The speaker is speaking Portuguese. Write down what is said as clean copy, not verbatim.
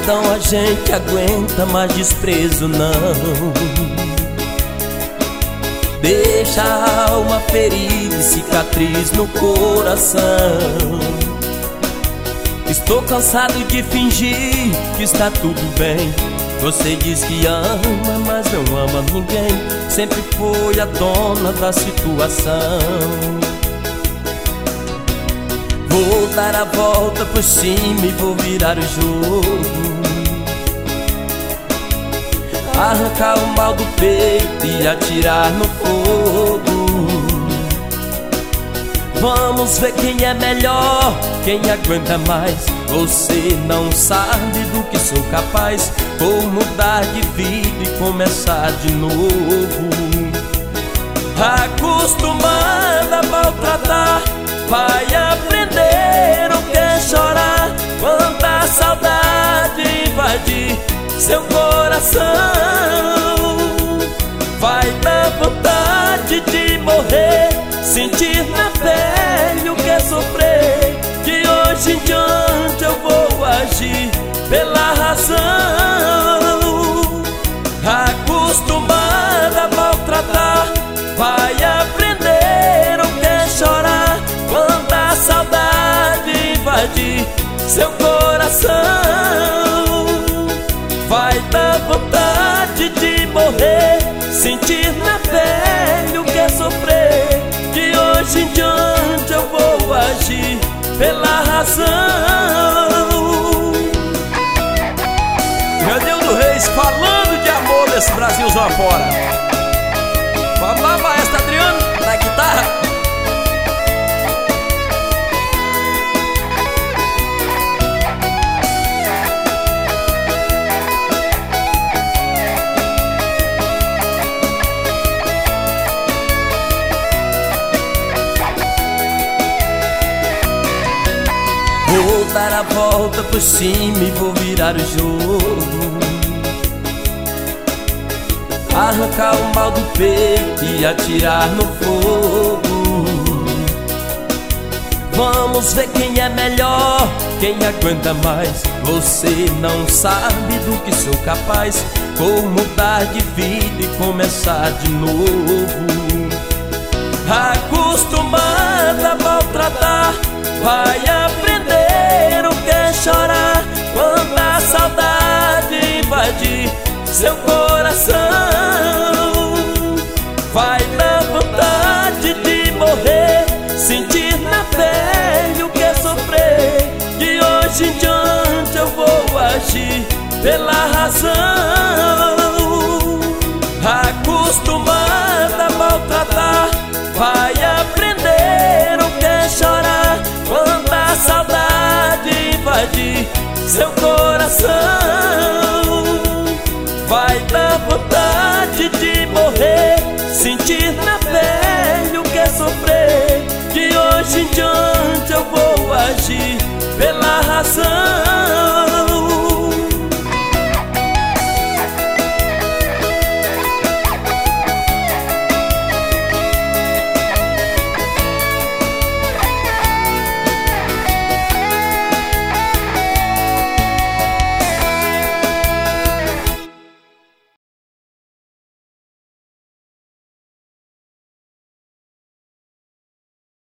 Solidão a gente aguenta, mas desprezo não. Deixa a alma ferida e cicatriz no coração. Estou cansado de fingir que está tudo bem. Você diz que ama, mas não ama ninguém. Sempre foi a dona da situação. Vou dar a volta por cima e vou virar o jogo. Arrancar o mal do peito e atirar no fogo. Vamos ver quem é melhor, quem aguenta mais. Você não sabe do que sou capaz. Vou mudar de vida e começar de novo. Acostumada a maltratar, vai aprender o que é chorar. Quanta saudade invadir seu coração. Vai dar vontade de morrer, sentir na pele o que é sofrer. De hoje em diante eu vou agir pela razão. Acostumada a maltratar, vai aprender o que é chorar. Quanta saudade invadir seu coração. Vai dar vontade de morrer, sentir na pele o que é sofrer. De hoje em diante eu vou agir pela razão. Ranildo Reis falando de amor desse Brasilzão afora. Vamos lá, maestro Adriano, na guitarra. Vou dar a volta por cima e vou virar o jogo. Arrancar o mal do peito e atirar no fogo. Vamos ver quem é melhor, quem aguenta mais. Você não sabe do que sou capaz. Vou mudar de vida e começar de novo. Acostumada a maltratar, vai aprender o que é chorar. Quanta saudade invadir seu coração. Vai dar vontade de morrer, sentir na pele o que é sofrer. De hoje em diante eu vou agir pela razão. Acostumada a maltratar, vai aprender o que é chorar. Quanta saudade invadir seu coração. Vai dar vontade de morrer, sentir na pele o que é sofrer. De hoje em diante eu vou agir pela razão.